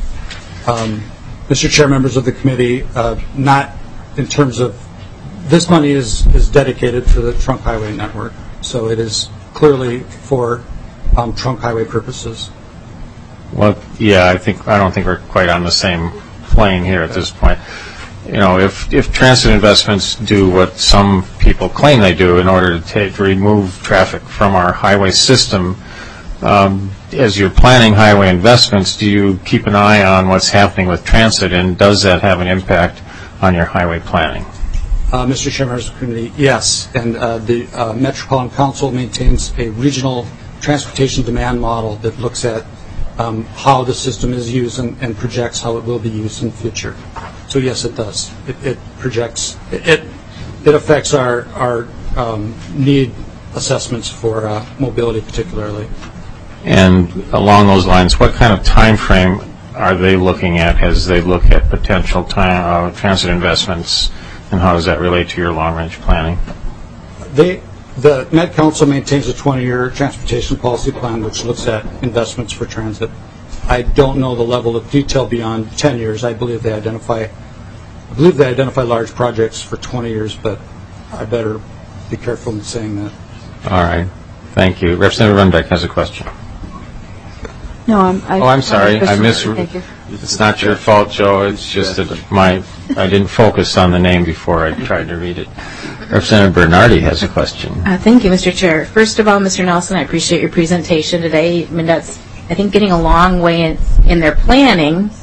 Mr. Chair, members of the committee, not in terms of, this money is dedicated to the trunk highway network, so it is clearly for trunk highway purposes. Well, yeah, I don't think we're quite on the same plane here at this point. You know, if transit investments do what some people claim they do in order to remove traffic from our highway system, as you're planning highway investments, do you keep an eye on what's happening with transit, and does that have an impact on your highway planning? Mr. Chair, members of the committee, yes, and the Metropolitan Council maintains a regional transportation demand model that looks at how the system is used and projects how it will be used in the future. So yes, it does. It projects. It affects our need assessments for mobility, particularly. And along those lines, what kind of time frame are they looking at as they look at potential transit investments, and how does that relate to your long-range planning? The Met Council maintains a 20-year transportation policy plan which looks at investments for transit. I don't know the level of detail beyond 10 years. I believe they identify large projects for 20 years, but I better be careful in saying that. All right. Thank you. Representative Runbeck has a question. No, I'm sorry. Thank you. It's not your fault, Joe. It's just that I didn't focus on the name before I tried to read it. Representative Bernardi has a question. Thank you, Mr. Chair. First of all, Mr. Nelson, I appreciate your presentation today. I mean, that's, I think, getting a long way in their planning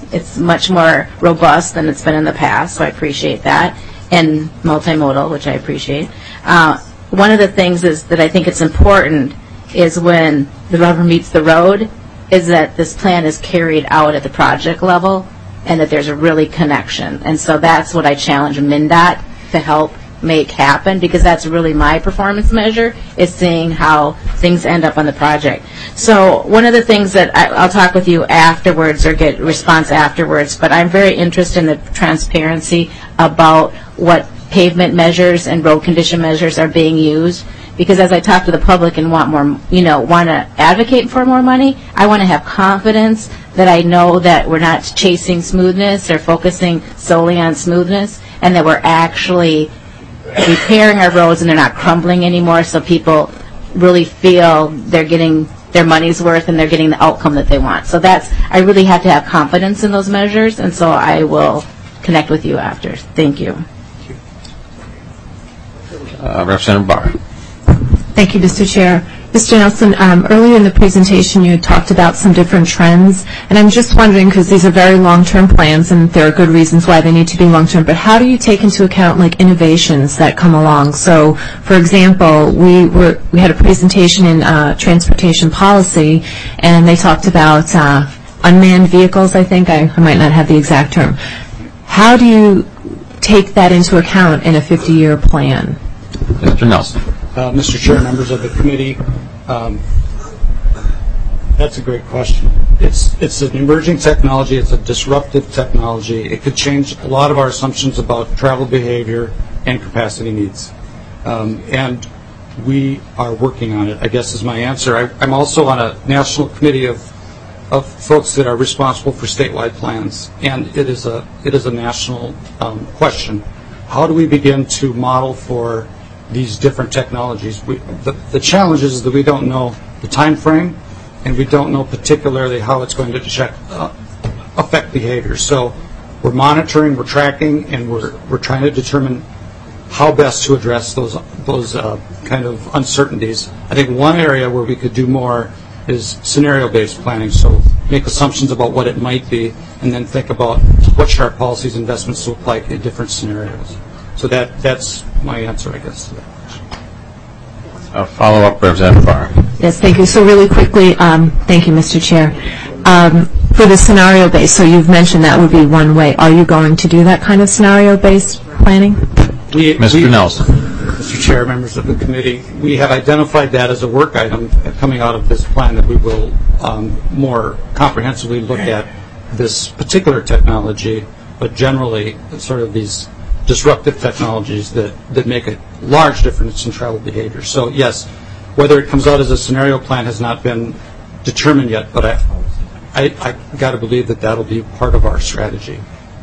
It's much more robust than it's been in the past, so I appreciate that, and multimodal, which I appreciate. One of the things is that I think it's important is when the rubber meets the road, is that this plan is carried out at the project level and that there's a really connection. And so that's what I challenge MnDOT to help make happen, because that's really my performance measure, is seeing how things end up on the project. So one of the things that I'll talk with you afterwards or get response afterwards, but I'm very interested in the transparency about what pavement measures and road condition measures are being used, because as I talk to the public and want more, want to advocate for more money, I want to have confidence that I know that we're not chasing smoothness or focusing solely on smoothness, and that we're actually repairing our roads and they're not crumbling anymore, so people really feel they're getting their money's worth and they're getting the outcome that they want. So I really have to have confidence in those measures, and so I will connect with you after. Thank you. Representative Barr. Thank you, Mr. Chair. Mr. Nelson, earlier in the presentation you had talked about some different trends, and I'm just wondering, because these are very long-term plans and there are good reasons why they need to be long-term, but how do you take into account like innovations that come along? So, for example, we had a presentation in transportation policy, and they talked about unmanned vehicles, I think. I might not have the exact term. How do you take that into account in a 50-year plan? Mr. Nelson. Mr. Chair, members of the committee, that's a great question. It's an emerging technology. It's a disruptive technology. It could change a lot of our assumptions about travel behavior and capacity needs. And we are working on it, I guess is my answer. I'm also on a national committee of folks that are responsible for statewide plans, and it is a national question. How do we begin to model for these different technologies? The challenge is that we don't know the time frame, and we don't know particularly how it's going to affect behavior. So we're monitoring, we're tracking, and we're trying to determine how best to address those kind of uncertainties. I think one area where we could do more is scenario-based planning. So make assumptions about what it might be, and then think about what should our policies and investments look like in different scenarios. So that's my answer, I guess, to that question. A follow-up, Representative Barr. Yes, thank you. So really quickly, thank you, Mr. Chair. For the scenario-based, so you've mentioned that would be one way. Are you going to do that kind of scenario-based planning? Mr. Nelson. Mr. Chair, members of the committee, we have identified that as a work item coming out of this plan, that we will more comprehensively look at this particular technology, but generally sort of these disruptive technologies that make a large difference in travel behavior. So yes, whether it comes out as a scenario plan has not been determined yet, but I got to believe that that'll be part of our strategy.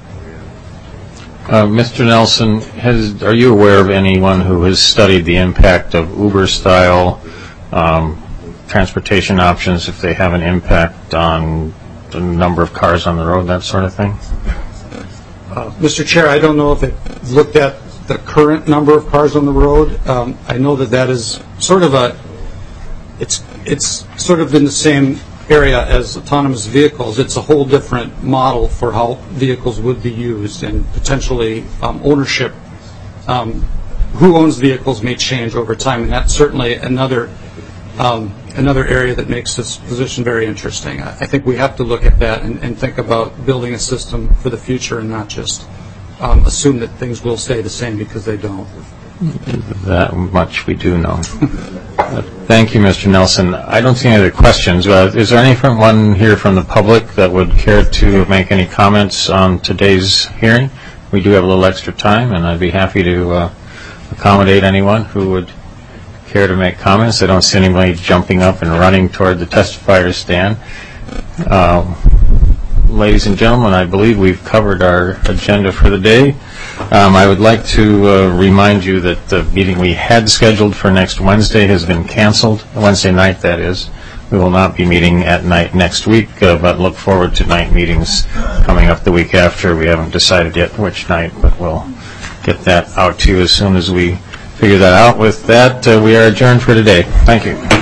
Mr. Nelson, are you aware of anyone who has studied the impact of Uber-style transportation options, if they have an impact on the number of cars on the road, that sort of thing? Mr. Chair, I don't know if it looked at the current number of cars on the road. I know that is sort of it's sort of in the same area as autonomous vehicles. It's a whole different model for how vehicles would be used, and potentially ownership. Who owns vehicles may change over time, and that's certainly another area that makes this position very interesting. I think we have to look at that and think about building a system for the future, and not just assume that things will stay the same, because they don't. That much we do know. Thank you, Mr. Nelson. I don't see any other questions. Is there anyone here from the public that would care to make any comments on today's hearing? We do have a little extra time, and I'd be happy to accommodate anyone who would care to make comments. I don't see anybody jumping up and running toward the testifier stand. Ladies and gentlemen, I believe we've covered our agenda for the day. I would like to remind you that the meeting we had scheduled for next Wednesday has been canceled, Wednesday night, that is. We will not be meeting at night next week, but look forward to night meetings coming up the week after. We haven't decided yet which night, but we'll get that out to you as soon as we figure that out. With that, we are adjourned for today. Thank you.